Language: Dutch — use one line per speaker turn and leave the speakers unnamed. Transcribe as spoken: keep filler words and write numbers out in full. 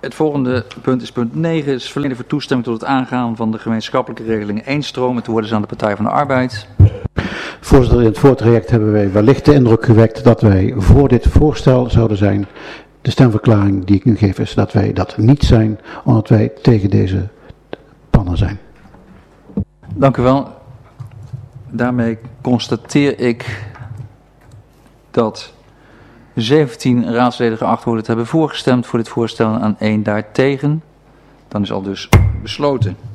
Het volgende punt is punt negen. Het is verlenen voor toestemming tot het aangaan van de gemeenschappelijke regeling één-stroom. Het woord is aan de Partij van de Arbeid.
Voorzitter, in het voortraject hebben wij wellicht de indruk gewekt dat wij voor dit voorstel zouden zijn. De stemverklaring die ik nu geef is dat wij dat niet zijn, omdat wij tegen deze pannen zijn.
Dank u wel. Daarmee constateer ik dat zeventien raadsleden geacht worden te hebben voorgestemd voor dit voorstel en aan één daartegen. Dan is al dus besloten.